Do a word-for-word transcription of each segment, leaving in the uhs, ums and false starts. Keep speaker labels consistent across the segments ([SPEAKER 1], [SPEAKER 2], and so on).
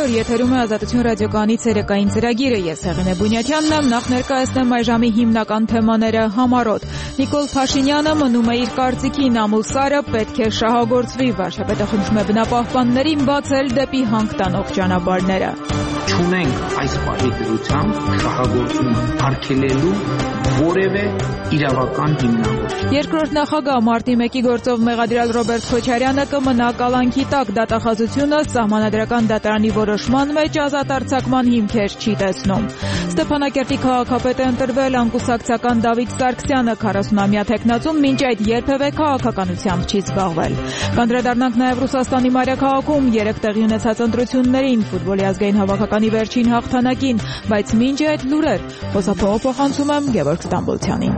[SPEAKER 1] օր եթերում է Ազատություն ռադիոկայանի ցերեկային ծրագիրը։ Ես Հեղինե Բունյաթյանն եմ, նախ ներկայացնեմ այժմի հիմնական թեմաները համառոտ։ Նիկոլ Փաշինյանը մնում է իր կարծիքին, ամուլսարը պետք է շահագործվի, վարչապետը խնդրում է բնապահպաններին բացել դեպի հանք տանող ճանապարհները։
[SPEAKER 2] Չունենք այս պահի դրությամբ շահագործումը արգելելու որևէ իրավական հիմնավոր։
[SPEAKER 1] Երկրորդ նախագահ մարտի մեկի գործով մեղադրյալ Ռոբերտ Քոչարյանը կմնա կալանքի տակ, դատախազությունը սահմանադրական դատարանի որոշման մեջ ազատ արձակման հիմքեր չի տեսնում։ Ստեփանակերտի քաղաքապետ է ընտրվել անկուսակցական Դավիթ Սարգսյանը, քառասունամյա թեկնածուն մինչ այդ երբևէ քաղաքականությամբ չի զբաղվել։ Կանդրադառնանք նաև Ռուսաստանի մայրաքաղաքում երեք տեղի ունեցած ընտրություններին, ֆուտբոլի ազգային հավաքականի վերջին հաղթանակին, բայց մինչ այդ լուրեր, խոսափողը փոխանցում եմ Գևորգ Ստամբոլցյանին։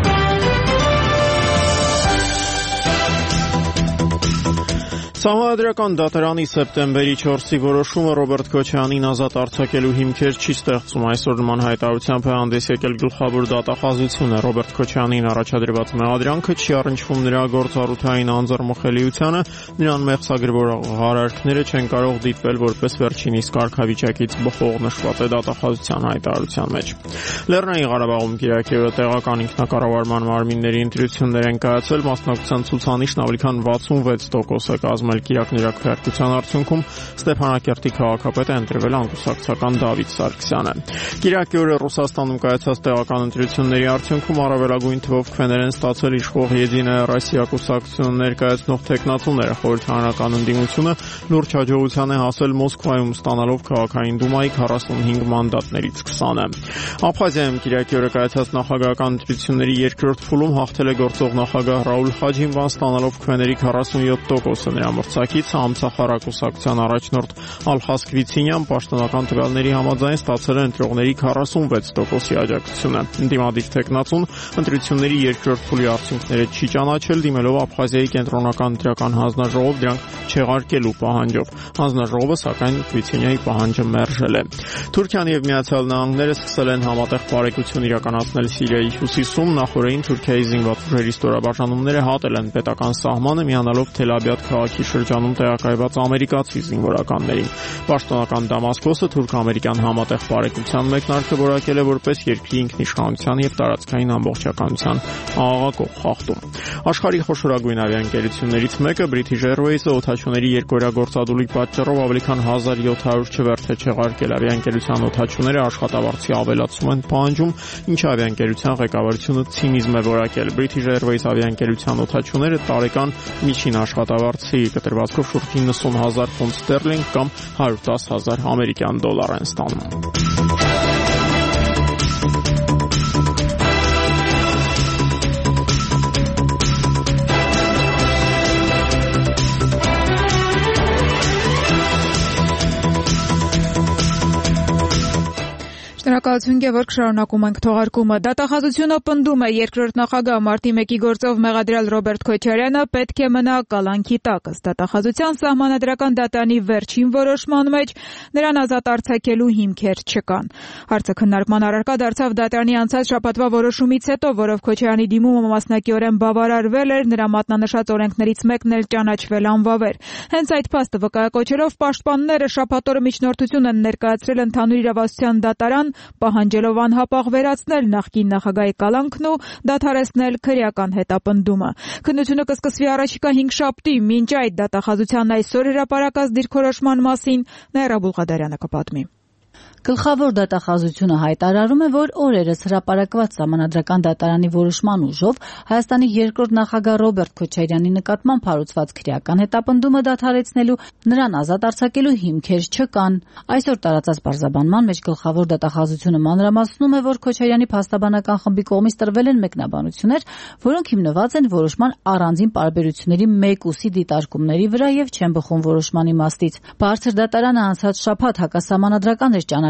[SPEAKER 3] Սահմանադրական դատարանի սեպտեմբերի չորսի որոշումը Ռոբերտ Քոչարյանին ազատ արձակելու հիմքեր չի ստեղծում։ Այսօր նման հայտարարությամբ է հանդես եկել գլխավոր դատախազությունը։ Ռոբերտ Քոչարյանին առաջադրված մեղադրանքը չի առնչվում նրա գործառութային անձեռնմխելիությանը, նրան մեղսագրվող արարքները չեն կարող դիտվել որպես վերջին իսկ կարգավիճակից բխող, նշված է դատախազության հայտարարության մեջ։ Լեռնային Ղարաբաղում Կիրակի օրը տեղական ինքնակառավարման մարմինների ընտրություններ են կայացել, մասնակցության ցուցանիշն ավելի քան վաթսունվեց տոկոս է կազմել Կիրակների քվեարկության արդյունքում Ստեփանակերտի քաղաքապետ է ընտրվել անկուսակցական Դավիթ Սարգսյանը։ Կիրակի օրը Ռուսաստանում կայացած տեղական ընտրությունների արդյունքում առավելագույն թվով քվեներ են ստացել իշխող Եդինայա Ռոսիա կուսակցությունը ներկայացնող թեկնածուները։ Խորհրդարանական ընդդիմությունը լուրջ հաջողության է հասել Մոսկվայում, ստանալով քաղաքային դումայի քառասունհինգ մանդատներից քսանը։ Աբխազիայում Կիրակի օրը կայացած նախագահական ընտրությունների երկրորդ փուլում հաղթել է գործող նախագահ Ռաուլ Խաջինվան, ստանալով քվեների քառասունյոթ տոկոսը։ Նրա մրցակից Ամցախարակուսակցության առաջնորդ Ալխաս Քվիցինյան պաշտոնական տվյալների համաձայն ստացել է ընտրողների քառասունվեց տոկոսի աջակցությունը։ Ընդդիմադիր թեկնածուն ընտրությունների երկրորդ փուլի արդյունքները չի ճանաչել, դիմելով Աբխազիայի կենտրոնական ընտրական հանձնաժողով դրանք չեղարկելու պահանջով։ Հանձնաժողովը սակայն Քվիցինյայի պահանջը մերժել է։ Թուրքիան եւ Միացյալ Նահանգները սկսել են համատեղ բարեկություն իրականացնել Սիրիայի հյուսիսում։ Նախորդին Թուրքիայի զինված ուժերի ստորաբաժանումները հատել են պետական սահմանը, միանալով Թել-Աբիադ քաղաքի շրջանում տեղակայված ամերիկացի զինվորականներին։ Պաշտոնական Դամասկոսը թուրք-ամերիկյան համատեղ բարեկության մեկնարկը որակել է որպես երկրի ինքնիշխանության եւ տարածքային ամբողջականության աղաղակող խախտում։ Աշխարհի խոշորագույն ավիաընկերություններից մեկը British Airways-ը օդաչուների երկօրյա գործադուլի պատճառով ավելի քան հազար յոթ հարյուր չվերթ է չեղարկել։ Ավիաընկերության օդաչուները աշխատավարձի ավելացում են պահանջում, ինչը ավիաընկերության ղեկավարությունը ցինիզմ է որակել։ British Airways ավիաընկերության օդաչուները տարեկան միջին աշխատավարձի կտրվածքով շուրջ իննսուն հազար ֆունտ ստերլինգ կամ հարյուր տասը հազար ամերիկյան դոլար են ստանում։
[SPEAKER 1] Շնորհակալություն Գևորգ, շարունակում ենք թողարկումը։ Դատախազությունը պնդում է երկրորդ նախագահ մարտի մեկի գործով մեղադրյալ Ռոբերտ Քոչարյանը պետք է մնա կալանքի տակ։ Ըստ դատախազության սահմանադրական դատարանի վերջին որոշման մեջ նրան ազատ արձակելու հիմքեր չկան։ Հարցը քննարկման առարկա դարձավ դատարանի անցած շաբաթվա որոշումից հետո, որով Քոչարյանի դիմումը մասնակիորեն բավարարվել էր, նրա մատնանշած օրենքներից մեկն էլ ճանաչվել անվավեր։ Հենց այդ փաստը վկայակոչելով պաշտպանները շաբաթ օրը միջնորդություն են ներկայացրել ընդհանուր իրավասության դատարան, պահանջելով անհապաղ վերացնել նախկին նախագահի կալանքն ու դադարեցնել քրեական հետապնդումը։ Քննությունը կսկսվի առաջիկա հինգշաբթի, մինչ այդ դատախազության այսօր հրապարակած դիրքորոշման մասին Նաիրա Բուլղադարյանը կպատմի։
[SPEAKER 4] Գլխավոր դատախազությունը հայտարարում է, որ օրերս հրապարակված սահմանադրական դատարանի որոշման ուժով Հայաստանի երկրորդ նախագահ Ռոբերտ Քոչարյանի նկատմամբ հարուցված քրեական հետապնդումը դադարեցնելու, նրան ազատ արձակելու հիմքեր չկան։ Այսօր տարածած պարզաբանման մեջ գլխավոր դատախազությունը մանրամասնում է, որ Քոչարյանի փաստաբանական խմբի կողմից տրվել են մեկնաբանություններ, որոնք հիմնված են որոշման առանձին պարբերությունների մեկուսի դիտարկումների վրա եւ չեն բխում որոշման իմաստից։ Բարձր դատարանը անցած շաբաթ հակասահմանադրական էր ճանաչել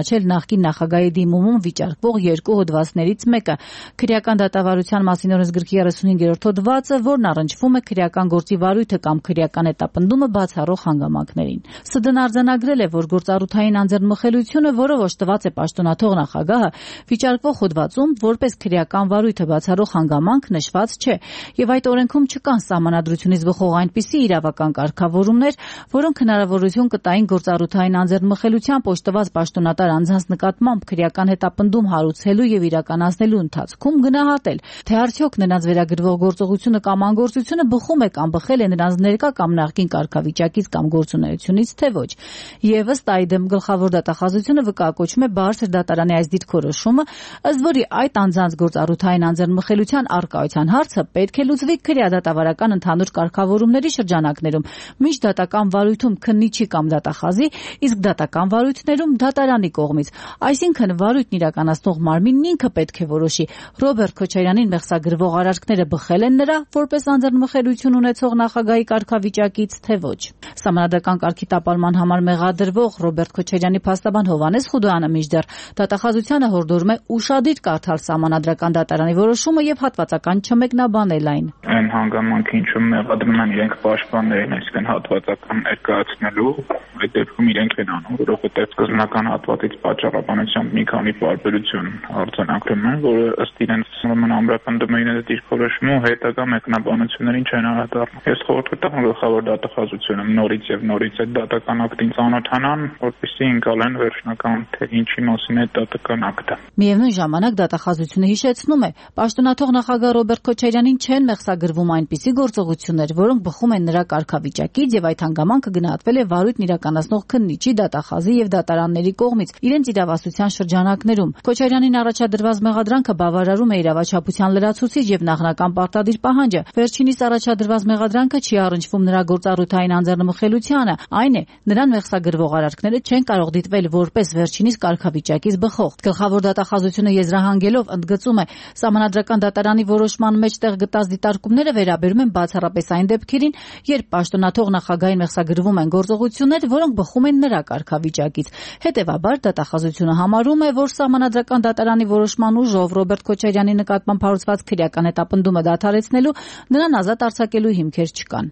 [SPEAKER 4] ճանաչել նախկին նախագահի դիմումում վիճարկվող երկու հոդվածներից մեկը՝ քրեական դատավարության մասին օրենսգրքի երեսունհինգերորդ հոդվածը, որն առնչվում է քրեական գործի վարույթը կամ քրեական հետապնդումը բացառող հանգամանքներին։ ՍԴ-ն արձանագրել է, որ գործառութային անձեռնմխելիությունը, որով օժտված է պաշտոնաթող նախագահը, վիճարկվող հոդվածում որպես քրեական վարույթը բացառող հանգամանք նշված չէ, եւ այդ օրենքում չկան սահմանադրությունից բխող այնպիսի իրավական կարգավորումներ, որոնք հնարավորություն կտային գործառութային անձեռնմխելիությամբ օժտված պաշտոնատար անձանց նկատմամբ քրեական հետապնդում հարուցելու եւ իրականացնելու ընթացքում գնահատել, թե արդյոք նրանց վերագրվող գործողությունը կամ անգործությունը բխում է կամ բխել է նրանց ներկա կամ նախկին կարգավիճակից կամ գործունեությունից, թե ոչ։ Եվ ըստ այդմ գլխավոր դատախազությունը վկայակոչում է բարձր դատարանի այս դիրքորոշումը, ըստ որի այդ անձանց գործառութային անձեռնմխելիության առկայության հարցը պետք է լուծվի քրեադատավարական ընդհանուր կարգավորումների շրջանակներում, մինչ դատական վարույթում քննիչի կամ դատախազի, իսկ դատական վարույթներում դատարանի կողմից։ Այսինքն վարույթն իրականացնող մարմինն ինքը պետք է որոշի Ռոբերտ Քոչարյանին մեղսագրվող արարքները բխել են նրա որպես անձեռնմխելիություն ունեցող նախագահի կարգավիճակից, թե ոչ։ Սահմանադրական կարգի տապալման համար մեղադրվող Ռոբերտ Քոչարյանի փաստաբան Հովհաննես Խուդոյանը մինչդեռ դատախազությանը հորդորում է ուշադիր կարդալ սահմանադրական դատարանի որոշումը եւ հատվածական չմեկնաբանել այն։
[SPEAKER 5] Այն հանգամանքը, ինչում մեղադրում են իրենք պաշտպաններին, այսինքն հատվածական ներկայացնելու, այդ դեպքում իրենք են անում, որովհետեւ սկզբնական հատվածից պատճառաբանությամբ մի քանի պարբերություն արձանագրում են, որը ըստ իրենց ամրապնդումային այդ դիրքորոշումը հետագա մեկնաբանություններին չեն անդրադառնում։ Ես խորհուրդ կտամ գլխավոր դատախազությունը նորից եւ նորից այդ դատական ակտին ծանոթանան, որպեսզի ընկալեն վերջնական թե ինչի մասին է դատական ակտը։
[SPEAKER 4] Միևնույն ժամանակ դատախազությունը հիշեցնում է, պաշտոնաթող նախագահ Ռոբերտ Քոչարյանին չեն մեղսագրվում այնպիսի գործողություններ, որոնք բխում են նրա կարգավիճակից եւ այդ հանգամանքը գնահատվել է վարույթն իրականացնող քննիչի, դատախազի եւ դատարանների կողմից իրենց իրավասության շրջանակներում։ Քոչարյանին առաջադրված մեղադրանքը բավարարում է իրավաչափության լրացուցիչ եւ նախնական պարտադիր պահանջը։ Վերջինիս առաջադրված մեղադրանքը չի առնչվում նրա գործառութային անձեռնմխելիությանը, այն է, նրան մեղսագրվող արարքները չեն կարող դիտվել որպես վերջինիս կարգավիճակից բխող։ Գլխավոր դատախազությունը եզրահանգելով ընդգծում է, սահմանադրական դատարանի որոշման մեջ տեղ գտած դիտարկումները վերաբերում են բացառապես այն դեպքերին, երբ պաշտոնաթող նախագահին մեղսագրվում են գործողություններ, որոնք բխում են նրա կարգավիճակից։ Հետևաբար դատախազությունը համարում է, որ սահմանադրական դատարանի որոշման ուժով Ռոբերտ Քոչարյանի նկատմամբ հարուցված քրեական հետապնդումը դադարեցնելու, նրան ազատ արձակելու հիմքեր չկան։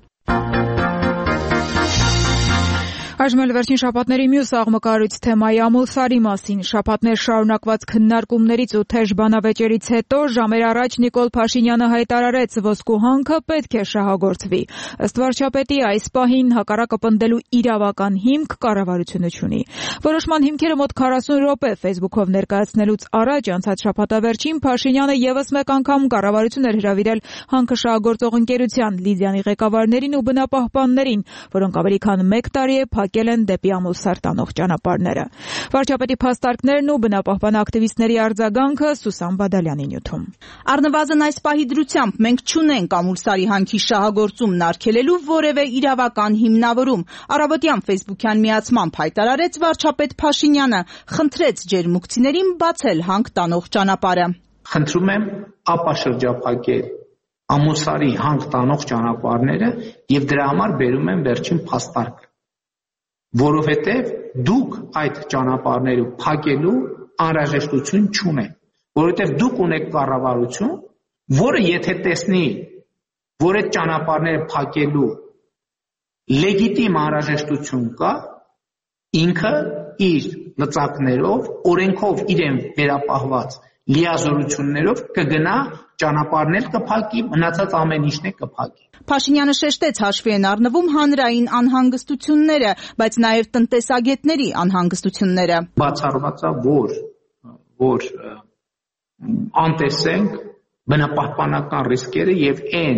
[SPEAKER 1] Այժմ էլ վերջին շաբաթների մյուս աղմկարույց թեմայի Ամուլսարի մասին։ Շաբաթներ շարունակված քննարկումներից ու թեժ բանավեճերից հետո ժամեր առաջ Նիկոլ Փաշինյանը հայտարարեց, ոսկու հանքը պետք է շահագործվի։ Ըստ վարչապետի այս պահին հակառակը պնդելու իրավական հիմք կառավարությունը չունի։ Որոշման հիմքերը մոտ քառասուն րոպե Facebook-ով ներկայացնելուց առաջ անցած շաբաթավերջին Փաշինյանը եւս մեկ անգամ կառավարություն էր հրավիրել հանքը շահագործող ընկերության Լիդիանի ղեկավարներին ու բնապահպաններին, որոնք ավելի քան մեկ տարի է փակել են դեպի Ամուլսար տանող ճանապարհները։ Վարչապետի փաստարկներն ու բնապահպան ակտիվիստների արձագանքը Սուսան Բադալյանի նյութում։
[SPEAKER 6] Առնվազն այս պահի դրությամբ մենք չունենք Ամուլսարի հանքի շահագործումն արգելելու որևէ իրավական հիմնավորում։ Առավոտյան ֆեյսբուքյան միացմամբ հայտարարեց վարչապետ Փաշինյանը, խնդրեց ջերմուկցիներին բացել հանք տանող ճանապարհը։
[SPEAKER 2] Խնդրում եմ ապաշրջափակել Ամուլսարի հանք տանող ճանապարհները եւ դրա համար բերում եմ վերջին փաստարկը, որովհետև դուք այդ ճանապարհները փակելու անհրաժեշտություն չունեք, որովհետև դուք ունեք կառավարություն, որը եթե տեսնի, որ այդ ճանապարհները փակելու լեգիտիմ անհրաժեշտություն կա, ինքը իր լծակներով, օրենքով իրեն վերապահված լիազորություններով կգնա ճանապարհներ կփակի, մնացած ամեն ինչն է կփակի։
[SPEAKER 6] Փաշինյանը շեշտեց, հաշվի են առնվում հանրային անհանգստությունները, բայց նաև տնտեսագետների անհանգստությունները։
[SPEAKER 2] Բացառված է, որ որ անտեսենք բնապահպանական ռիսկերը եւ այն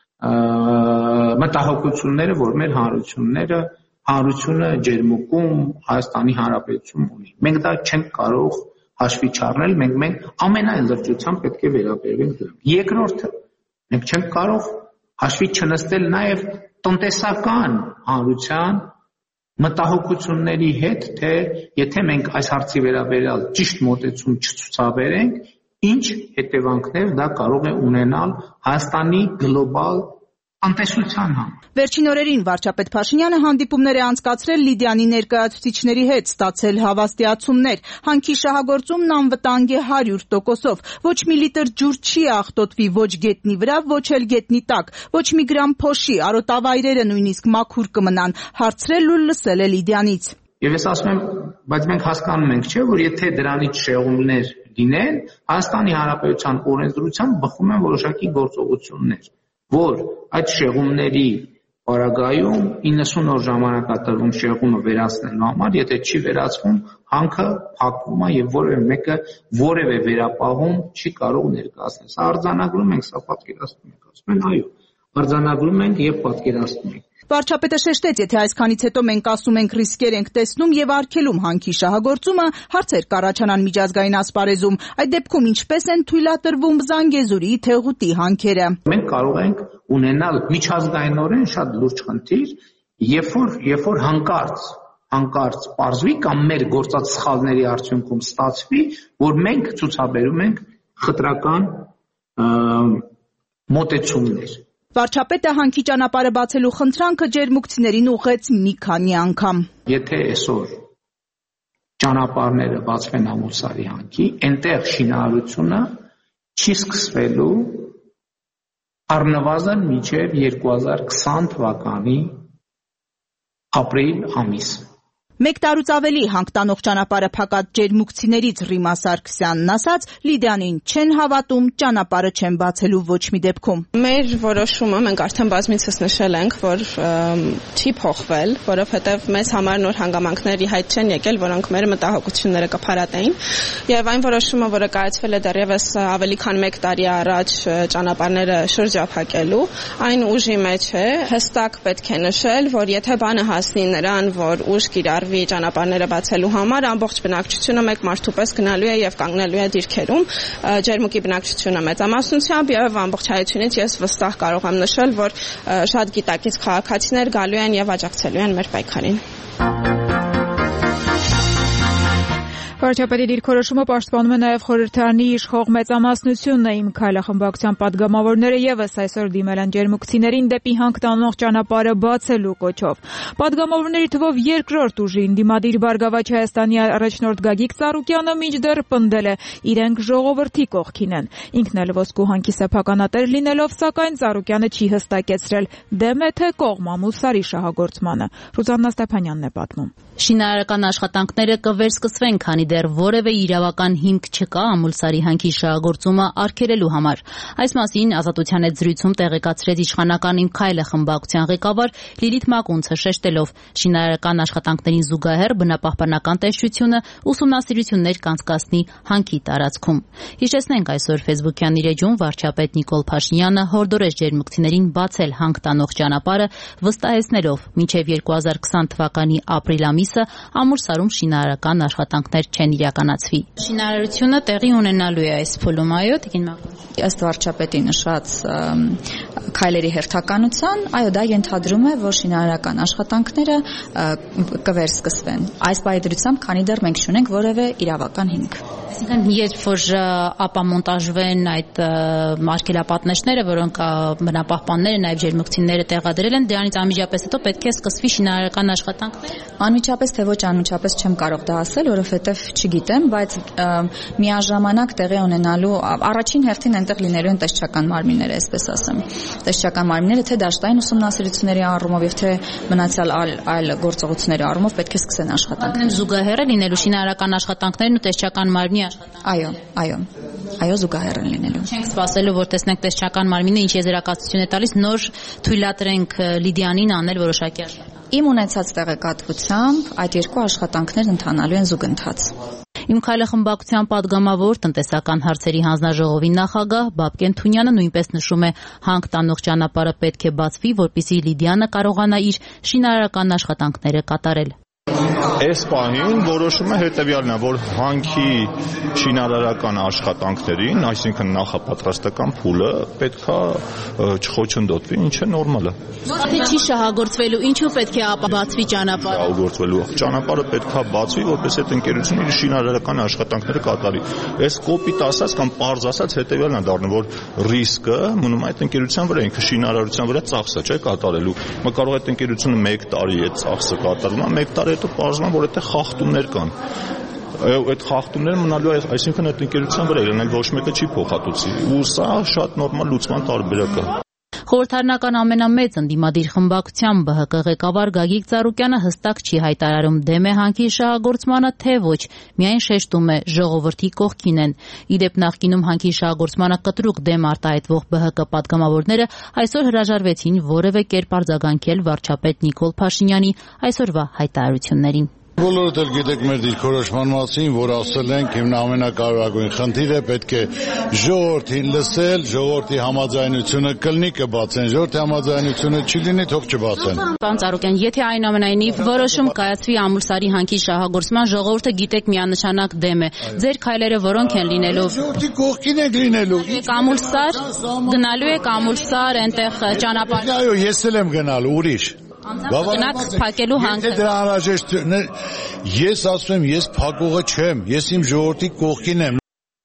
[SPEAKER 2] մտահոգությունները, որ մեր հանրությունները հանրությունը ջերմուկում Հայաստանի Հանրապետություն ունի։ Մենք դա չենք կարող հաշվի չառնել, մենք մենք ամենայն լրջությամբ պետք է վերաբերվենք դրան։ Երկրորդը, մենք չենք կարող հաշվի չնստել նաև տնտեսական հանրության մտահոգությունների հետ, թե եթե մենք այս հարցի վերաբերյալ ճիշտ մոտեցում չցուցաբերենք, ինչ հետևանքներ դա կարող է ունենալ Հայաստանի գլոբալ անտեսության համար։
[SPEAKER 6] Վերջին օրերին վարչապետ Փաշինյանը հանդիպումներ է անցկացրել Լիդիանի ներկայացուցիչների հետ, ստացել հավաստիացումներ։ Հանքի շահագործումն անվտանգ է հարյուր տոկոսով։ Ոչ մի լիտր ջուր չի աղտոտվի ոչ գետնի վրա, ոչ էլ գետնի տակ, ոչ մի գրամ փոշի, արոտավայրերը նույնիսկ մաքուր կմնան։ Հարցրել ու լսել է Լիդիանից։
[SPEAKER 2] Եվ ես ասում եմ, բայց մենք հասկանում ենք, չէ, որ եթե դրանից շեղումներ լինեն, Հայաստանի Հանրապետության օրենսդրությամբ բխում են որոշակի գործողություններ, որ այդ շեղումների պարագայում իննսուն օր ժամանակ է տրվում շեղումը վերացնելու համար, եթե չի վերացվում, հանքը փակվում է եւ որևէ մեկը որևէ վերապահում չի կարող ներկայացնել։ Սա արձանագրում ենք, սա պատկերացնում ենք, ասում են, այո, արձանագրում ենք եւ պատկերացնում ենք։
[SPEAKER 6] Վարչապետը շեշտեց, եթե այսքանից հետո մենք ասում ենք ռիսկեր ենք տեսնում եւ արգելում հանքի շահագործումը, հարցեր կառաջանան միջազգային ասպարեզում։ Այդ դեպքում ինչպես են թույլատրվում Զանգեզուրի Թեղուտի հանքերը։
[SPEAKER 2] Մենք կարող ենք ունենալ միջազգայինորեն շատ լուրջ խնդիր, երբ որ երբ որ հանկարծ հանկարծ պարզվի կամ մեր գործած սխալների արդյունքում ստացվի, որ մենք ցուցաբերում ենք խտրական մոտեցումներ։
[SPEAKER 6] Վարչապետը հանքի ճանապարհը բացելու խնդրանքը ջերմուկցիներին ուղղեց մի քանի անգամ։
[SPEAKER 2] Եթե այսօր ճանապարհները բացվեն Ամուլսարի հանքի, այնտեղ շինարարությունը չի սկսվելու առնվազն մինչև երկու հազար քսան թվականի ապրիլ ամիս։
[SPEAKER 6] Մեկ տարուց ավելի հանք տանող ճանապարհը փակած ջերմուկցիներից Ռիմա Սարգսյանն ասաց, Լիդիանին չեն հավատում, ճանապարհը չեն բացելու ոչ մի դեպքում։
[SPEAKER 7] Մեր որոշումը մենք արդեն բազմիցս նշել ենք, որ չի փոխվել, որովհետև մեզ համար նոր հանգամանքների հայտ չեն եկել, որոնք մեր մտահոգությունները կփարատեին, եւ այն որոշումը, որը կայացվել է դեռևս ավելի քան մեկ տարի առաջ ճանապարհները շրջափակելու, այն ուժի մեջ է, հստակ պետք է նշել, որ եթե բանը հասնի նրան, որ ուժ կիրառ ճանապարհները բացելու համար ամբողջ բնակչությունը մեկ մարդու պես գնալու է եւ կանգնելու է դիրքերում, ջերմուկի բնակչությունը մեծամասնությամբ եւ ամբողջ հայությունից ես վստահ կարող եմ նշել, որ շատ գիտակից քաղաքացիներ գալու են եւ աջակցելու են մեր պայքարին։
[SPEAKER 1] Վարչապետի դիրքորոշումը պաշտպանում է նաև խորհրդարանի իշխող մեծամասնությունը։ Իմ քայլը խմբակցության պատգամավորները եւս այսօր դիմել են ջերմուկցիներին դեպի հանք տանող ճանապարհը բացելու կոչով։ Պատգամավորների թվով երկրորդ ուժին դիմադիր Բարգավաճ Հայաստանի առաջնորդ Գագիկ Ծառուկյանը մինչդեռ պնդել է, իրենք ժողովրդի կողքին են։ Ինքն էլ ոսկու հանքի սեփականատեր լինելով, սակայն Ծառուկյանը չի հստակեցրել դեմ է թե կողմ Ամուլսարի շահագործմանը։ Ռուզաննա Ստեփանյանն է պատմում։
[SPEAKER 4] Շինարարական աշխատանքները կվերսկսվեն, քանի դեռ որևէ իրավական հիմք չկա Ամուլսարի հանքի շահագործումը արգելելու համար։ Այս մասին Ազատության հետ զրույցում տեղեկացրեց իշխանական Իմ քայլը խմբակցության ղեկավար Լիլիթ Մակունցը, շեշտելով, շինարարական աշխատանքներին զուգահեռ բնապահպանական տեսչությունը ուսումնասիրություններ կանցկացնի հանքի տարածքում։ Հիշեցնենք, այսօր Facebook-յան իր էջում վարչապետ Նիկոլ Փաշինյանը հորդորեց ջերմուկցիներին բացել հանք տանող ճանապարհը, վստահեցնելով, մինչև երկու հազար քսան թվականի ապրիլ ամիսը Ամուլսարում շինարարական աշխատանքներ չեն իրականացվի։ Շինարարությունը տեղի ունենալու է այս փուլում, այո, Տիկին Մակուն։
[SPEAKER 8] Ըստ վարչապետի նշած քայլերի հերթականության, այո, դա ենթադրում է, որ շինարարական աշխատանքները կվերսկսվեն։ Այս պայմանությամբ, քանի դեռ մենք չունենք որևէ իրավական հիմք։
[SPEAKER 4] Այսինքն, երբ որ ապամոնտաժվեն այդ արգելապատնեշները, որոնք բնապահպանները, նաև ջերմուկցիները տեղադրել են, դրանից անմիջապես հետո պետք է սկսվի շինարարական աշխատանքներ։
[SPEAKER 8] Անմիջապես թե ոչ անմիջապես չեմ կարող դա ասել, որովհետև չգիտեմ, բայց միաժամանակ տեղի ունենալու առաջին հերթին այնտեղ լինելու են տեսչական մարմինները, այսպես ասեմ։ Տեսչական մարմինները թե դաշտային ուսումնասիրությունների առումով եւ թե մնացյալ այլ գործողությունների առումով պետք է սկսեն աշխատանքները։
[SPEAKER 4] Զուգահեռ է լինելու շինարարական աշխատանքներն ու տեսչական մարմինի աշխատանքները։
[SPEAKER 8] Այո, այո։ Այո, զուգահեռ են լինելու։
[SPEAKER 4] Չենք սպասելու, որ տեսնենք տեսչական մարմինը ինչ եզրակացություն է տալիս, նոր թույլատրենք Լիդիանին անել որոշակի աշխատանք։
[SPEAKER 8] Իմ ունեցած տեղեկատվությամբ այդ երկու աշխատանքներն ընթանալու են զուգընթաց։
[SPEAKER 4] Իմ քայլը խմբակցության պատգամավոր տնտեսական հարցերի հանձնաժողովի նախագահ Բաբկեն Թունյանը նույնպես նշում է, հանք տանող ճանապարհը պետք է բացվի, որպեսզի Լիդիանը կարողանա իր շինարարական աշխատանքները կատարել։
[SPEAKER 9] Այս պահին որոշումը հետևյալն է, որ հանքի շինարարական աշխատանքներին, այսինքն նախապատրաստական փուլը պետքա չխոչընդոտվի, ինչը նորմալ է։
[SPEAKER 10] Եթե չի շահագործվելու, ինչու պետք է ապա բացվի ճանապարհը։
[SPEAKER 9] Շահագործվելու ճանապարհը պետքա բացվի, որպես այդ ընկերությունը իր շինարարական աշխատանքները կատարի։ Այս կոպիտ ասած կամ պարզ ասած հետևյալն է դառնում, որ ռիսկը մնում է այդ ընկերության վրա, ինքը շինարարության վրա ծախսը չէ կատարելու։ Մա կարող է այդ ընկերությունը մեկ տարի այդ ծախսը կատարում է, մեկ տարի հետո պարզվում է, որ այդտեղ խախտումներ կան։ Այդ խախտումները մնալու է, այսինքն այդ ընկերության վրա իրեն ոչ մեկը չի փոխհատուցի։ Ու սա շատ նորմալ լուծման տարբերակ է։
[SPEAKER 10] Խորհրդարանական ամենամեծ ընդդիմադիր խմբակցության Բ Հ Կ ղեկավար Գագիկ Ծառուկյանը հստակ չի հայտարարում դեմ է հանքի շահագործմանը, թե ոչ, միայն շեշտում է ժողովրդի կողքին են։ Իդեպ նախկինում հանքի շահագործմանը կտրուկ դեմ արտահայտվող Բ Հ Կ պատգամավորները այսօր հրաժարվեցին որևէ կերպ արձագանքել վարչապետ Նիկոլ Փաշինյանի այսօրվա հայտարարություններին։
[SPEAKER 11] Բոլորդ էլ գիտեք մեր դիրքորոշման մասին, որ ասել ենք հիմն ամենակարևորագույն խնդիրը պետք է ժողովրդին լսել, ժողովրդի համաձայնությունը կլինի կբացեն, ժողովրդի համաձայնությունը չի լինի, թող չբացեն։
[SPEAKER 10] Պարոն Ծառուկյան, եթե այնուամենայնիվ որոշում կայացվի Ամուլսարի հանքի շահագործման, ժողովուրդը գիտեք միանշանակ դեմ է։ Ձեր քայլերը որոնք են լինելու։
[SPEAKER 11] Ժողովրդի կողքին եք լինելու։
[SPEAKER 10] Ամուլսար գնալու եք Ամուլսար այնտեղ ճանապարհ։
[SPEAKER 11] Այո, ես էլ եմ գնալու, ուրիշ։
[SPEAKER 10] Գնաք փակելու հանքը։
[SPEAKER 11] Դրա անհրաժեշտ ես ասում եմ, ես փակողը չեմ, ես իմ ժողովրդի կողքին եմ։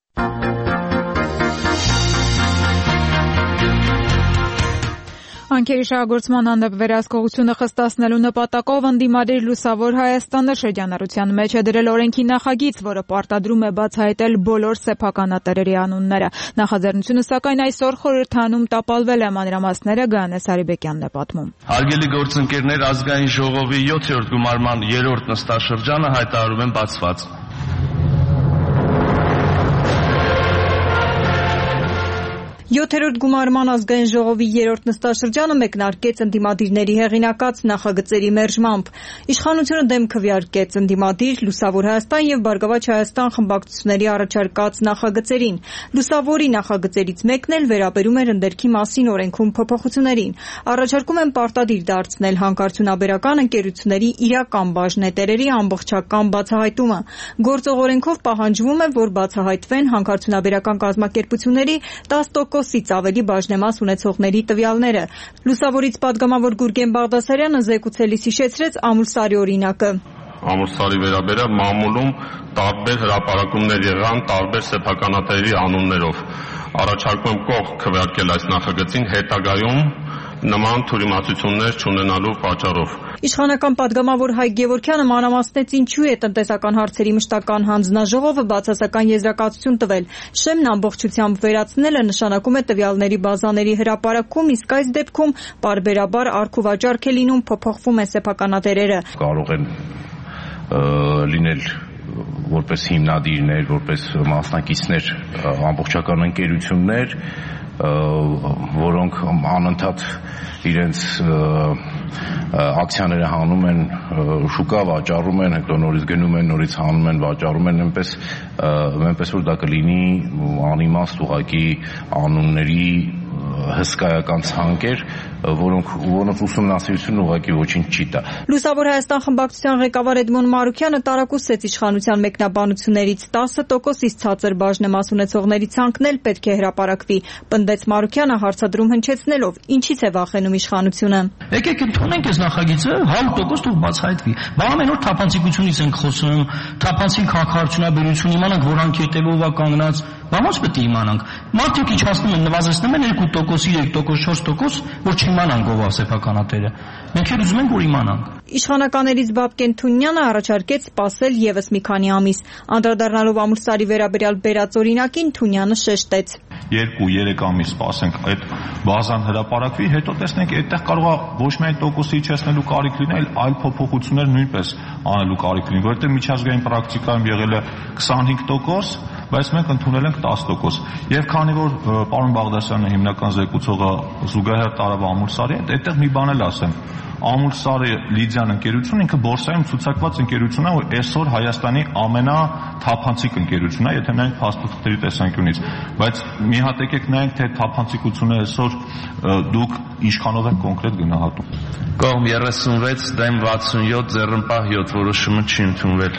[SPEAKER 1] Հանքերի շահագործման հանդեպ վերահսկողությունը խստացնելու նպատակով ընդդիմադիր Լուսավոր Հայաստանը շրջանառության մեջ է դրել օրենքի նախագիծ, որը պարտադրում է բացահայտել բոլոր սեփականատերերի անունները։ Նախաձեռնությունը սակայն այսօր խորհրդանում տապալվել է, մանրամասները Գայանե Սարիբեկյանն է պատմում։
[SPEAKER 12] Հարգելի գործընկերներ, ազգային ժողովի յոթերորդ գումարման երրորդ նստաշրջանը հայտարարում են բացված։
[SPEAKER 6] Յոթերորդ գումարման ազգային ժողովի երրորդ նստաշրջանը մեկնարկեց ընդդիմադիրների հեղինակած նախագծերի մերժմամբ։ Իշխանությունը դեմ քվեարկեց ընդդիմադիր, Լուսավոր Հայաստան եւ Բարգավաճ Հայաստան խմբակցությունների առաջարկած նախագծերին։ Լուսավորի նախագծերից մեկն էլ վերաբերում էր ընդերքի մասին օրենքում փոփոխություններին։ Առաջարկում են պարտադիր դարձնել հանքարդյունաբերական ընկերությունների իրական բաժնետերերի ամբողջական բացահայտումը։ Գործող օրենքով պահանջվում է, որ բացահայտվեն հանքարդյունաբերական կազմակերպությունների տասը տոկոսից ավելի բաժնեմաս ունեցողների տվյալները։ Լուսավորից պատգամավոր Գուրգեն Բաղդասարյանը զեկուցելիս հիշեցրեց Ամուլսարի օրինակը։
[SPEAKER 13] Ամուլսարի վերաբերյալ մամուլում տարբեր հրապարակումներ եղան տարբեր սեփականատերերի անուններով։ Առաջարկում եմ կողմ քվեարկել այս նախագծին հետագայում նման թյուրիմացություններ չունենալու պատճառով։
[SPEAKER 6] Իշխանական պատգամավոր Հայկ Գևորգյանը մանրամասնեց ինչու է տնտեսական հարցերի մշտական հանձնաժողովը բացասական եզրակացություն տվել։ Շեմն ամբողջությամբ վերացնելը նշանակում է տվյալների բազաների հրապարակում, իսկ այս դեպքում պարբերաբար առքուվաճառք է լինում, փոփոխվում են սեփականատերերը։
[SPEAKER 12] Կարող են լինել որպես հիմնադիրներ, որպես մասնակիցներ ամբողջական ընկերություններ, որոնք անընդհատ իրենց ակցիաները հանում են, շուկա վաճառում են, հետո նորից գնում են, նորից հանում են, վաճառում են, այնպես այնպես որ դա կլինի անիմաստ ուղղակի անունների հսկայական ցանկեր, որոնք որոնց ուսումնասիրությունն ուղղակի ոչինչ չի տա։
[SPEAKER 6] Լուսավոր Հայաստան խմբակցության ղեկավար Էդմոն Մարուկյանը տարակուսեց իշխանության մեկնաբանություններից տասը տոկոսից ցածր բաժնեմաս ունեցողների ցանկն էլ պետք է հրապարակվի։ Պնդեց Մարուկյանը հարցադրում հնչեցնելով, ինչից է վախենում իշխանությունը։
[SPEAKER 14] Եկեք ընդունենք այս նախագիծը, հարյուր տոկոս թող բացահայտվի։ Բա ամեն օր թափանցիկությունից ենք խոսում, թափանցիկ հանքարդյունաբերություն իմանանք, որ հանքի հետևով է կանգնած, բա ո՞նց պետք է իմանանք։ Մարդիկ իջացնում են, նվազեցնում են երկու տոկոս, երեք տոկոս, չորս տոկոս, որ չիմանանք ով է սեփականատերը։ Մենք էլ ուզում ենք, որ իմանանք։
[SPEAKER 6] Իշխանականներից Բաբկեն Թունյանը առաջարկեց սպասել եւս մի քանի ամիս։ Անդրադառնալով Ամուլսարի վերաբերյալ բերած օրինակին, Թունյանը շեշտեց.
[SPEAKER 9] երկու-երեք ամիս սպասենք այդ բազան հրապարակվի, հետո տեսնենք այդտեղ կարող է ոչ միայն տոկոսի իջեցնելու կարիք լինել, այլ փոփոխություններ նույնպես անելու կարիք լինի, որովհետեւ միջազգային պրակտիկայում եղել է քսանհինգ տոկոս, բայց մենք ընդունել ենք տասը տոկոս։ Եվ քանի որ պարոն Բաղդասյանը հիմնական զեկուցողը զուգահեռ տարավ Ամուլսարի հետ, այդտեղ մի բան էլ ասեմ։ Ամուլսարի Լիդիան ընկերությունը ինքը բորսայում ցուցակված ընկերություն է, որ այսօր Հայաստանի ամենաթափանցիկ ընկերությունն է, եթե նայենք փաստաթղթերի տեսանկյունից, բայց մի հատ եկեք նայենք, թե թափանցիկությունը այսօր դուք ինչքանով եք կոնկրետ գնահատում։
[SPEAKER 12] Կողմ երեսունվեց, դեմ վաթսունյոթ, ձեռնպահ յոթ, որոշումը չի ընդունվել։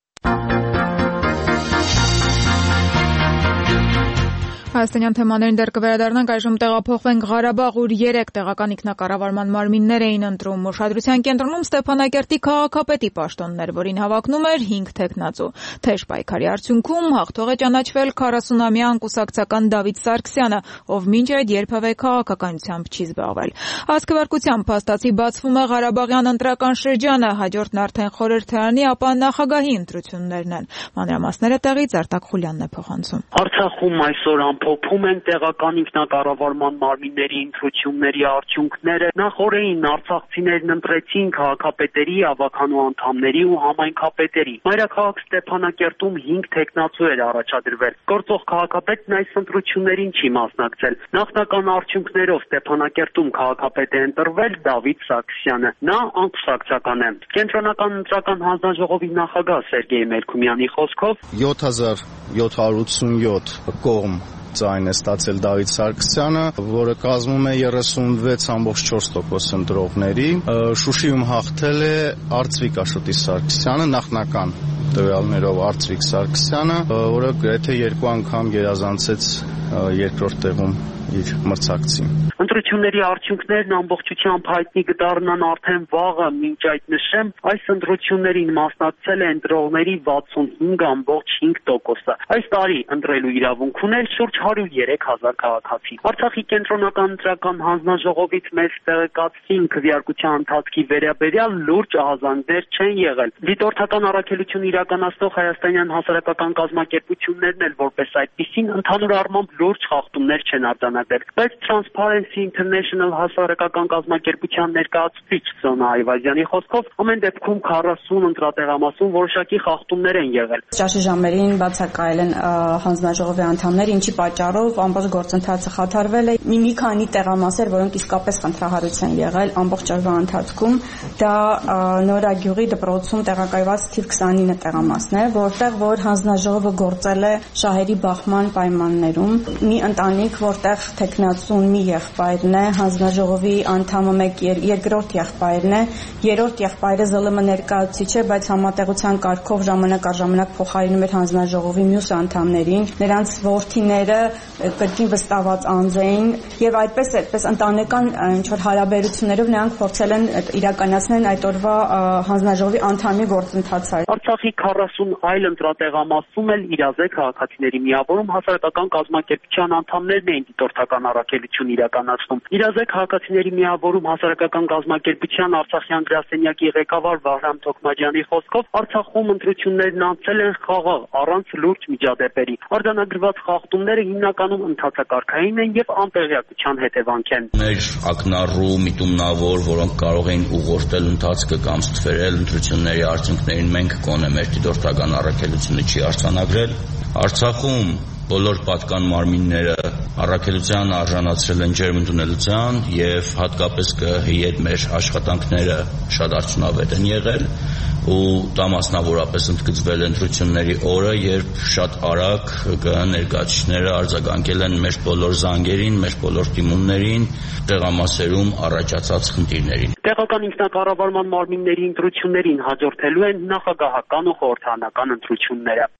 [SPEAKER 1] Հայաստանյան թեմաներին դեռ կվերադառնանք, այժմ տեղափոխվենք Ղարաբաղ, ուր երեք տեղական ինքնակառավարման մարմիններ էին ընտրում։ Ուշադրության կենտրոնում Ստեփանակերտի քաղաքապետի պաշտոններ, որին հավակնում էր հինգ թեկնածու։ Թեժ պայքարի արդյունքում հաղթող է ճանաչվել քառասունամյա անկուսակցական Դավիթ Սարգսյանը, ով մինչ այդ երբևէ քաղաքականությամբ չի զբաղվել։ Հասկվարկությամբ փաստացի բացվում է Ղարաբաղյան ընտրական շրջանը, հաջորդն արդեն խորհրդարանի, ապա նախագահի ընտրություններն են։ Մանրամասները տեղից Արտակ Խուլյանն է փոխանցում։
[SPEAKER 15] Արցախում այսօր փոփում են տեղական ինքնակառավարման մարմինների ընտրությունների արդյունքները։ Նախորդին արցախցիներն ընտրեցին քաղաքապետերի, ավագանու անդամների ու համայնքապետերի։ Մայրաքաղաք Ստեփանակերտում հինգ թեկնածու էր առաջադրվել։ Գործող քաղաքապետն այս ընտրություններին չի մասնակցել։ Նախնական արդյունքներով Ստեփանակերտում քաղաքապետ է ընտրվել Դավիթ Սարգսյանը։ Նա անկուսակցական է։ Կենտրոնական ընտրական հանձնաժողովի նախագահ Սերգեյ Մելքումյանի խոսքով
[SPEAKER 16] յոթ հազար յոթ հարյուր ութսունյոթ կողմ ձայն է ստացել Դավիթ Սարգսյանը, որը կազմում է երեսունվեց կόμμα չորս տոկոս ընտրողների։ Շուշիում հաղթել է Արծվիկ Աշոտի Սարգսյանը, նախնական տվյալներով Արծվիկ Սարգսյանը, որը գրեթե երկու անգամ գերազանցեց երկրորդ տեղում իր մրցակցին։
[SPEAKER 15] Ընտրությունների արդյունքներն ամբողջությամբ հայտնի կդառնան արդեն վաղը, մինչ այդ նշեմ, այս ընտրություններին մասնակցել է ընտրողների վաթսունհինգ կόμма հինգ տոկոսը։ Այս տարի ընտրելու իրավունք ունել շուրջ հարյուր երեք հազար քաղաքացի։ Արցախի կենտրոնական ընտրական հանձնաժողովից մեզ տեղեկացրին քվեարկության ընթացքի վերաբերյալ լուրջ ահազանգներ չեն եղել։ Դիտորդական առաքելություն իրականացնող հայաստանյան հասարակական կազմակերպություններն էլ որպես այդպիսին ընդհանուր առմամբ լուրջ խախտումներ չեն արձանագրել, բայց Transparency International հասարակական կազմակերպության ներկայացուցիչ Սոնա Այվազյանի խոսքով ամեն դեպքում քառասուն ընտրատեղամասում որոշակի խախտումներ են եղել։
[SPEAKER 8] Ճաշի ժամերին բացակայել են հանձնաժողովի անդամներ, ինչի պատճառով ամբողջ գործընթացը խաթարվել է։ Մի մի քանի տեղամասեր, որոնք իսկապես խնդրահարույց են եղել ամբողջ օրվա ընթացքում, դա Նորագյուղի դպրոցում տեղակայված թիվ քսանինը տեղամասն է, որտեղ որ հանձնաժողովը գործել է շահերի բախման պայմաններում։ Մի ընտանիք, որտեղ թեկնածուն մի եղբայրն է, հանձնաժողովի անդամը մեկ երկրորդ եղբայրն է, երրորդ եղբայրը զլ էմ ներկայացուցիչ է, բայց համատեղության կարգով ժամանակ առ ժամանակ փոխարինում էր հանձնաժողովի մյուս անդամներին, նրանց որդիները կրկին վստահված անձ էին եւ այդպես այդպես ընտանեկան ինչ որ հարաբերություններով նրանք փորձել են իրականացնել այդ օրվա հանձնաժողովի անդամի գործընթացը։
[SPEAKER 15] Արցախի քառասուն այլ ընտրատեղամասում էլ իրազեկ քաղաքացիների միավորում հասարակական կազմակերպության անդամներն էին դիտորդական առաքելություն իրականացնում։ Իրազեկ քաղաքացիների միավորում հասարակական կազմակերպության Արցախյան գրասենյակի ղեկավար Վահրամ Թոքմաջյանի խոսքով Արցախում ընտրություններն անցել են խաղաղ, առանց լուրջ միջադեպերի։ Արձանագրված խախտումները հիմնականում ընթացակարգային են եւ անտեղյակության հետևանք են։
[SPEAKER 17] Մեր ակնառու միտումնավոր, որոնք կարող էին ուղղորդել ընթացքը կամ ստվերել ընտրությունների արդյունքներին, մենք կոնե մեր դիտորդական առաքելությունը չի արձանագրել։ Արցախում բոլոր պատկան մարմինները առաքելության արժանացրել են ջերմընդունելության եւ հատկապես կհի հետ մեր աշխատանքները շատ արդյունավետ են եղել ու դա մասնավորապես ընդգծվել ընտրությունների օրը, երբ շատ արագ ներկայացուցիչները արձագանքել են մեր բոլոր զանգերին, մեր բոլոր դիմումներին, տեղամասերում առաջացած խնդիրներին։
[SPEAKER 15] Տեղական ինքնակառավարման մարմինների ընտրություններին հաջորդելու են նախագահական ու խորհրդարանական ընտրությունները։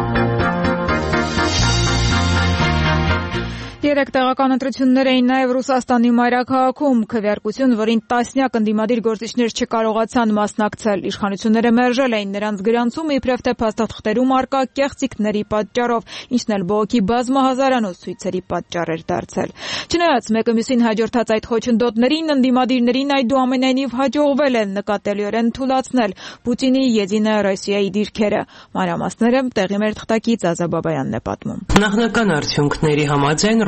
[SPEAKER 1] Երեք տեղական ընտրություններ էին նաև Ռուսաստանի մայրաքաղաքում, քվեարկություն, որին տասնյակ ընդդիմադիր գործիչներ չկարողացան մասնակցել։ Իշխանությունները մերժել էին նրանց գրանցում, իբրև թե փաստաթղթերում առկա կեղծիքների պատճառով, ինչն էլ բողոքի բազմահազարանոց ցույցերի պատճառ էր դարձել։ Չնայած մեկը մյուսին հաջորդած այդ խոչընդոտներին, ընդդիմադիրներին այդուամենայնիվ հաջողվել է նկատելիորեն թուլացնել Պուտինի «Եդինա Ռոսիայի» դիրքերը։ Մանրամասները տեղի մեր թղթակից Ազա Բաբայանն է պատմում։
[SPEAKER 18] Նախնական արդյունքների համաձայն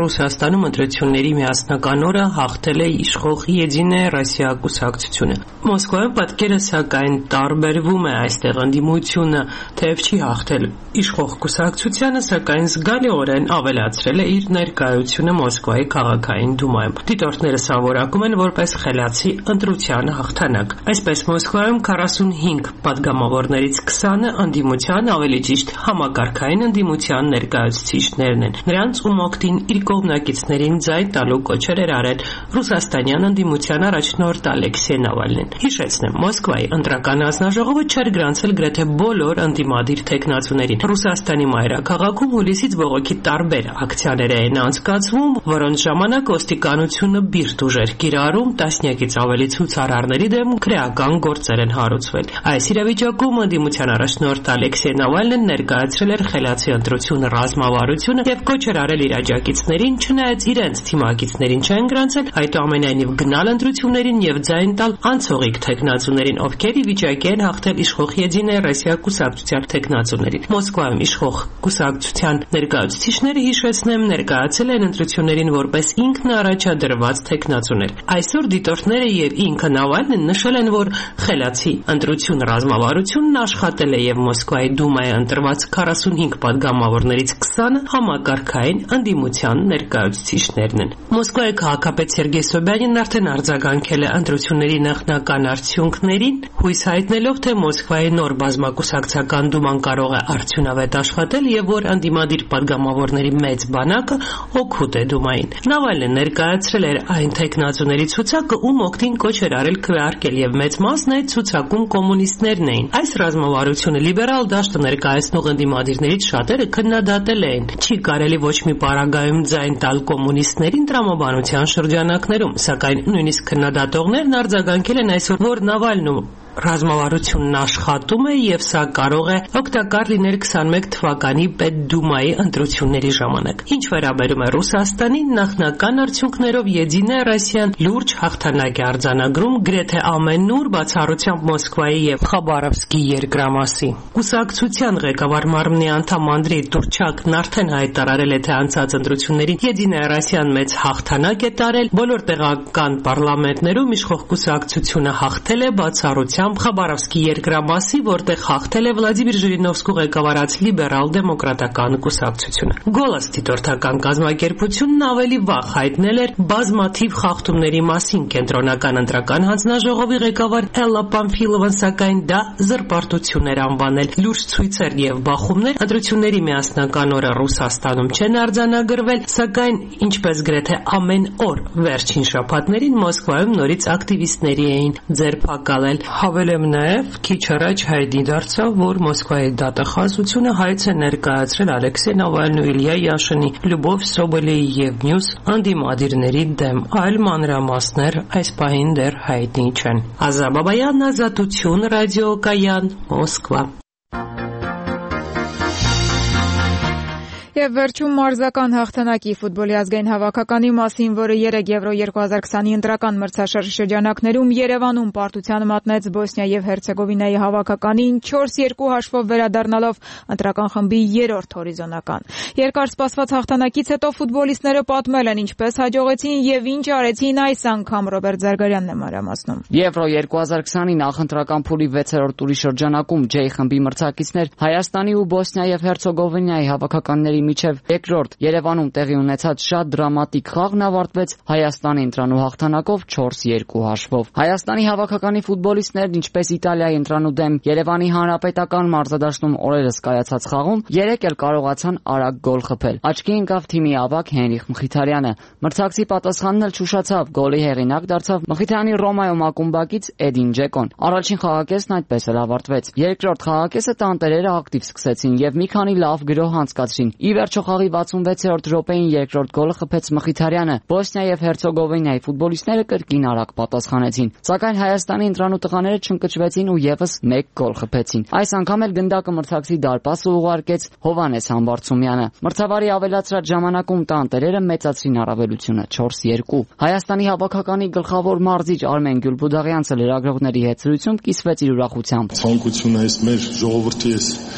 [SPEAKER 18] Ռուսաստանում ընտրությունների միասնական օրը հաղթել է իշխող Եդինայա Ռոսիա կուսակցությունը։ Մոսկվայում պատկերը սակայն տարբերվում է, այստեղ ընդդիմությունը թեև չի հաղթել իշխող կուսակցությանը, սակայն զգալիորեն ավելացրել է իր ներկայությունը Մոսկվայի քաղաքային դումայում։ Դիտորդները սա որակում են որպես խելացի ընտրության հաղթանակ։ Այսպես Մոսկվայում քառասունհինգ պատգամավորներից քսանը ընդդիմության, ավելի ճիշտ համակարգային ընդդիմության ներկայացուցիչներն են։ Նրանց ում օգտին իր կողմնակիցներին ձայն տալու կոչեր էր արել ռուսաստանյան ընդդիմության առաջնորդ Ալեքսեյ Նավալնին։ Հիշեցնեմ, Մոսկվայի ընտրական հանձնաժողովը չէր գրանցել գրեթե բոլոր ընդդիմադիր թեկնածուներին։ Ռուսաստանի մայրաքաղաքում հուլիսից բողոքի տարբեր ակցիաներ էին անցկացվում, որոնց ժամանակ ոստիկանությունը բիրտ ուժեր կիրառում, տասնյակից ավելի ցուցարարների դեմ քրեական գործեր են հարուցվել։ Այս իրավիճակում ընդդիմության առաջնորդ Ալեքսեյ Նավալնին ներկայացրել էր խելացի ընտրություն ռազմավարությունը եւ կոչ էր արել իր աջակիցներին, չնայած իրենց թիմակիցներին չեն գրանցել, այդուամենայնիվ գնալ ընտրություններին եւ ձայն տալ անցողիկ թեկնածուներին, ովքեր ի վիճակի են հաղթել իշխող Եդինայա Ռոսիա կուսակցության թեկնածուներին։ Մոսկվայում իշխող կուսակցության ներկայացուցիչները, հիշեցնեմ, ներկայացել են ընտրություններին որպես ինքնաառաջադրված թեկնածուներ։ Այսօր դիտորդները եւ ինքը Նավալնին նշել են, որ խելացի ընտրություն ռազմավարությունն աշխատել է եւ Մոսկվայի դումայի ընտրված քառասունհինգ պատգամավորներից քսանը համակարգային ընդդիմության ներկայացուցիչներն են։ Մոսկվայի քաղաքապետ Սերգեյ Սոբյանին արդեն արձագանքել է ընտրությունների նախնական արդյունքներին, հույս հայտնելով, թե Մոսկվայի նոր բազմակուսակցական դուման կարող է արդյունավետ աշխատել եւ որ ընդդիմադիր պատգամավորների մեծ բանակը օգուտ է դումային։ Նավալնին ներկայացրել էր այն թեկնածուների ցուցակը, ում օգտին կոչ էր արել քվեարկել եւ մեծ մասն այդ ցուցակում կոմունիստներն էին։ Այս ռազմավարությունը լիբերալ դաշտը ներկայացնող ընդդիմադիրներից շատերը քննադատել էին։ Չի կարելի ոչ մի պարագայում ձայն տալ կոմունիստներին տրամաբանության շրջանակներում, սակայն նույնիսկ քննադատողներն արձագանքել են այսօր, որ Նավալնում ռազմավարությունն աշխատում է եւ սա կարող է օգտակար լինել քսանմեկ թվականի պետդումայի ընտրությունների ժամանակ։ Ինչ վերաբերում է Ռուսաստանին, նախնական արդյունքներով Եդինայա Ռոսիան լուրջ հաղթանակ է արձանագրում գրեթե ամենուր, բացառությամբ Մոսկվայի եւ Խաբարովսկի երկրամասի։ Կուսակցության ղեկավար մարմնի անդամ Անդրեյ Տուրչակն արդեն հայտարարել է, թե անցած ընտրություններին Եդինայա Ռոսիան մեծ հաղթանակ է տարել, բոլոր տեղական պարլամենտներում իշխող կուսակցությունը հաղթել է, բացառությամբ Խաբարովսկի երկրամասի, որտեղ հաղթել է Վլադիմիր Ժիրինովսկու ղեկավարած լիբերալ-դեմոկրատական կուսակցությունը։ Գոլոս դիտորդական կազմակերպությունն ավելի վաղ հայտնել էր բազմաթիվ խախտումների մասին կենտրոնական ընտրական հանձնաժողովի ղեկավար Էլլա Պամֆիլովան, սակայն դա զրպարտություն էր անվանել։ Լուրջ ցույցեր եւ բախումներ ընտրությունների միասնական օրը Ռուսաստանում չեն արձանագրվել, սակայն ինչպես գրեթե ամեն օր վերջին շաբաթներին Մոսկվայում նորից ակտիվիստների էին ձերբակալել։ Հավելեմ նաև, քիչ առաջ հայտնի դարձավ, որ Մոսկվայի դատախազությունը հայց է ներկայացրել Ալեքսեյ Նավալնու, Իլյա Յաշինի, Լյուբով Սոբոլեի եւ մյուս ընդդիմադիրների դեմ։ Այլ մանրամասներ այս պահին դեռ հայտնի չեն։ Ազա Բաբայան, Ազատություն, ռադիոկայան, Մոսկվա։
[SPEAKER 1] Եվ վերջում մարզական հաղթանակի ֆուտբոլի ազգային հավաքականի մասին, որը երեկ Եվրո երկու հազար քսանի ընտրական մրցաշարժի շրջանակներում Երևանում պարտության մատնեց Բոսնիա եւ Հերցեգովինայի հավաքականին չորս երկու հաշվով վերադառնալով ընտրական խմբի երրորդ հորիզոնական։ Երկար սպասված հաղթանակից հետո ֆուտբոլիստները պատմել են ինչպես հաջողեցին եւ ինչ արեցին այս անգամ։ Ռոբերտ Զարգարյանն է մանրամասնում։
[SPEAKER 19] Եվրո երկու հազար քսանի նախընտրական փուլի վեցերորդ տուրի շրջանակում J խմբի մրցակիցներ Հայաստանի ու Բոսնիա եւ Հերցեգովինայի հավաքականների միջև երկրորդ Երևանում տեղի ունեցած շատ դրամատիկ խաղն ավարտվեց Հայաստանի ընտրանու հաղթանակով չորս երկու հաշվով։ Հայաստանի հավաքականի ֆուտբոլիստներն, ինչպես Իտալիայի ընտրանու դեմ Երևանի հանրապետական մարզադաշտում օրերս կայացած խաղում, երեք էլ կարողացան արագ գոլ խփել։ Աչքի ընկավ թիմի ավագ Հենրիխ Մխիթարյանը։ Մրցակցի պատասխանն էլ չուշացավ, գոլի հեղինակ դարձավ Մխիթարյանի Ռոմայում ակումբակից Էդին Ջեկոն։ Առաջին խաղակեսն այդպես էլ ավարտվեց։ Երկրորդ խաղակեսը տանտերերը ակտիվ սկսեցին եւ մի քանի լավ գրոհ անցկացրին։ Ի վերջո խաղի վաթսունվեցերորդ րոպեին երկրորդ գոլը խփեց Մխիթարյանը։ Բոսնիա եւ Հերցեգովինայի ֆուտբոլիստները կրկին արագ պատասխանեցին, սակայն Հայաստանի ընտրանու տղաները չընկճվեցին ու եւս մեկ գոլ խփեցին։ Այս անգամ էլ գնդակը մրցակցի դարպասը ուղարկեց Հովհաննես Համբարձումյանը։ Մրցավարի ավելացրած ժամանակում տանտերերը մեծացրին առավելությունը չորս երկու։ Հայաստանի հավաքականի գլխավոր մարզիչ Արմեն Գյուլբուդաղյանցը լրագրողների հետ զրույցում կիսվեց իր ուրախությամբ։
[SPEAKER 20] Ցանկությունը այս մեր ժողովրդի այս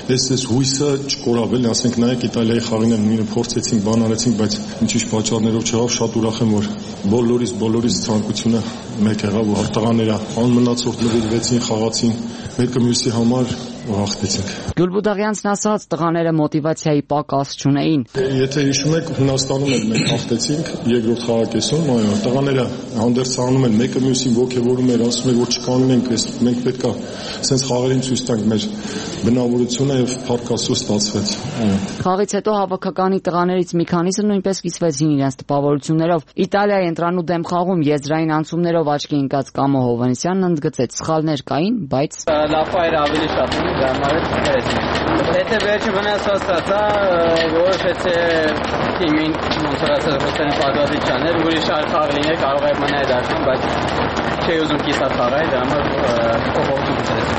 [SPEAKER 20] այս այս հույսը չկորավ, ասենք նայեք Իտալիայի խաղին էլ նույնը փորձեցինք, բան արեցինք, բայց ինչ-ինչ պատճառներով չեղավ, շատ ուրախ եմ, որ բոլորիս բոլորիս ցանկությունը մեկ եղավ, որ տղաները անմնացորդ նվիրվեցին, խաղացին, մեկը մյուսի համար հաղթեցինք։
[SPEAKER 19] Գյուլբուդաղյանցն ասաց, տղաները մոտիվացիայի պակաս չունեին։
[SPEAKER 20] Եթե հիշում եք, Հունաստանում էլ մենք հաղթեցինք երկրորդ խաղակեսում, այո, տղաները հանդերձանում են, մեկը մյուսին ոգևորում էր, ասում էր, որ չկանգնենք, մենք պետք է sense խաղերին ցույց տանք մեր բնավորությունը եւ փառքաստու ստացվեց։
[SPEAKER 19] Խաղից հետո հավաքականի տղաներից մի քանիսը նույնպես կիսվեցին իրենց տպավորություններով։ Իտալիայի ընտրանու դեմ խաղում եզրային անցումներով աչքի ընկած Կամո Հովհաննիսյանն ընդգծեց, սխալներ կային, բայց
[SPEAKER 21] լապայր ավելի շատ ունի, դա մարդ չկարեցին։ Եթե վերջը վնասված ստացա, որոշեցի թիմին ոնց որ ասած ռուսերեն պատվազի չաներ, ուրիշ այլ խաղ լիներ, կարող է մնալ դարձան, բայց չի ուզում կիսատ խաղալ, դա համար փոխողություն ծրեց։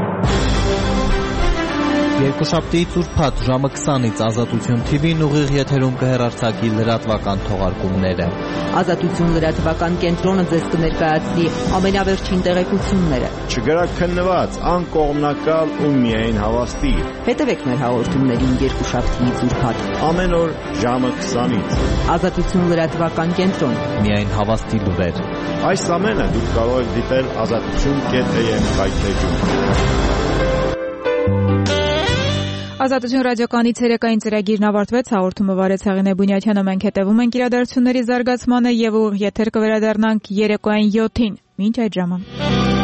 [SPEAKER 22] Երկուշաբթիից ուրբաթ ժամը քսանից Ազատություն թի վին ուղիղ եթերում կհեռարձակի լրատվական թողարկումները։
[SPEAKER 23] Ազատություն լրատվական կենտրոնը ձեզ կներկայացնի ամենավերջին տեղեկությունները։
[SPEAKER 24] Չգրակ քննված, անկողմնակալ ու միայն հավաստի։
[SPEAKER 23] Հետևեք մեր հաղորդումներին երկուշաբթիից ուրբաթ։
[SPEAKER 24] Ամեն օր ժամը քսանից։
[SPEAKER 23] Ազատություն լրատվական կենտրոն։
[SPEAKER 22] Միայն հավաստի լուրեր։
[SPEAKER 24] Այս ամենը դուք կարող եք դիտել ազատություն կետ էյ էմ կայքէջում։
[SPEAKER 1] Ազատություն ռադիոկայանի ցերեկային ծրագիրն ավարտվեց, հաղորդումը վարեց Հեղինե Բունյաթյանը, մենք հետևում ենք իրադարձությունների զարգացմանը եւ ուղիղ եթեր կվերադառնանք երեկոյան յոթին։ Մինչ այդ ժամը։